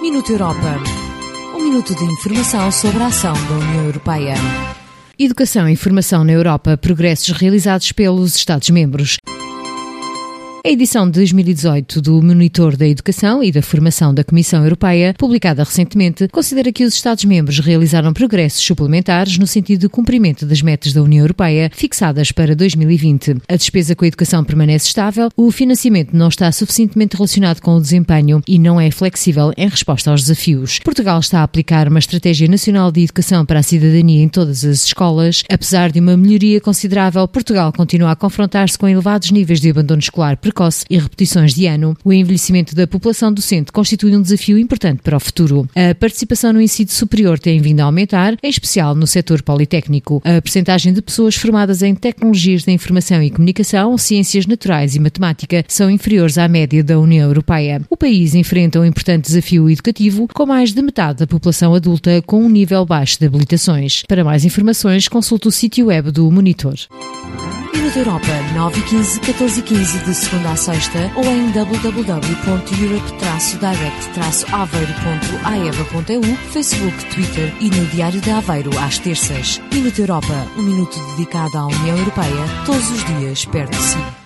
Minuto Europa. Um minuto de informação sobre a ação da União Europeia. Educação e formação na Europa, progressos realizados pelos Estados-membros. A edição de 2018 do Monitor da Educação e da Formação da Comissão Europeia, publicada recentemente, considera que os Estados-membros realizaram progressos suplementares no sentido de cumprimento das metas da União Europeia fixadas para 2020. A despesa com a educação permanece estável, o financiamento não está suficientemente relacionado com o desempenho e não é flexível em resposta aos desafios. Portugal está a aplicar uma estratégia nacional de educação para a cidadania em todas as escolas. Apesar de uma melhoria considerável, Portugal continua a confrontar-se com elevados níveis de abandono escolar precoce e repetições de ano. O envelhecimento da população docente constitui um desafio importante para o futuro. A participação no ensino superior tem vindo a aumentar, em especial no setor politécnico. A percentagem de pessoas formadas em tecnologias da informação e comunicação, ciências naturais e matemática são inferiores à média da União Europeia. O país enfrenta um importante desafio educativo, com mais de metade da população adulta com um nível baixo de habilitações. Para mais informações, consulte o sítio web do Monitor. Minuto Europa, 9h15, 14h15 de segunda a sexta ou em www.europe-direct-aveiro.aeva.eu, Facebook, Twitter e no Diário de Aveiro às terças. Minuto Europa, um minuto dedicado à União Europeia, todos os dias perto de si.